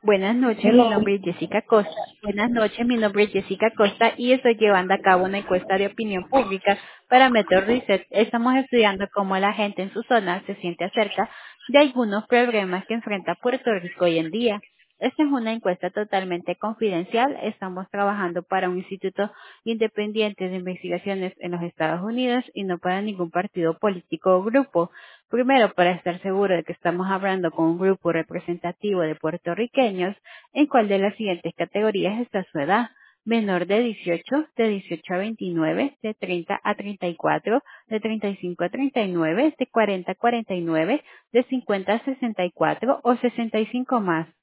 Buenas noches, mi Hello. nombre es Jessica Costa. Buenas noches, mi nombre es Jessica Costa y estoy llevando a cabo una encuesta de opinión pública para Method Research. Estamos estudiando cómo la gente en su zona se siente acerca de algunos problemas que enfrenta Puerto Rico hoy en día. Esta es una encuesta totalmente confidencial. Estamos trabajando para un instituto independiente de investigaciones en los Estados Unidos y no para ningún partido político o grupo. Primero, para estar seguro de que estamos hablando con un grupo representativo de puertorriqueños, ¿en cuál de las siguientes categorías está su edad? Menor de 18, de 18 a 29, de 30 a 34, de 35 a 39, de 40 a 49, de 50 a 64 o 65 más.